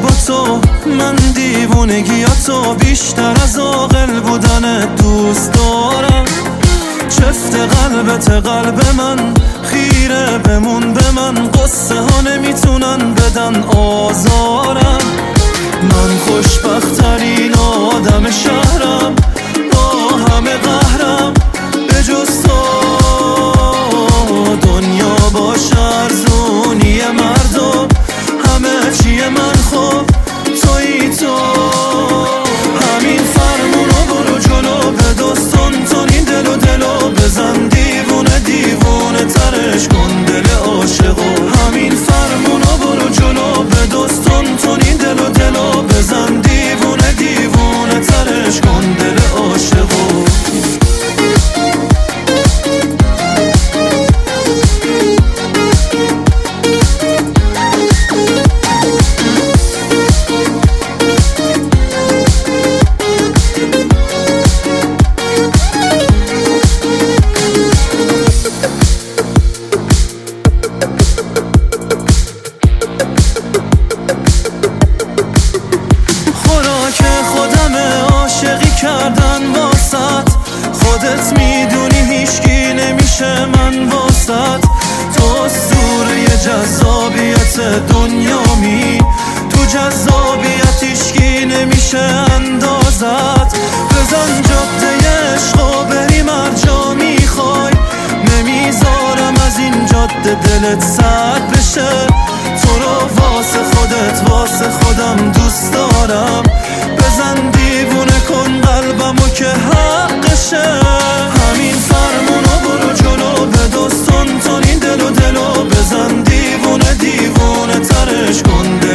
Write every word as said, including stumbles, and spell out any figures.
با تو، من دیوونگیاتو بیشتر از عاقل بودن دوست دارم. چفت قلبت قلب من، خیره بمون به من، قصه ها نمیتونن بدن آزارم. من خوشبخت‌ترین آدم شهرم، با همه قهرم، به جز تو دنیا باشه ارزونی مردم، همه چیه من خوب تویی تو. همین فرمونو برو جلو، به دوستان تو این دل و دلو بزن، دیوونه دیوونه ترش کن دل عاشقو. همین فرمونو برو جلو، به دوستان تو این دل و دلو بزن، دیوونه دیوونه ترش کن دل عاشقو. کردن واسط خودت میدونی هیچکی نمیشه من واسط. تو اسطوره جذابیت دنیامی، تو جذابیت هیچکی نمیشه اندازت. بزن جاده عشق و بریم هر جا میخوای، نمیذارم از این جاده دلت سرد بشه. تو رو واسه خودت واسه خودم دوست دارم، بزن دیوونه کن قلبمو که حقشه. همین فرمونو برو جلو، به دوستان تو این دل و دلو بزن، دیوونه دیوونه ترش کن.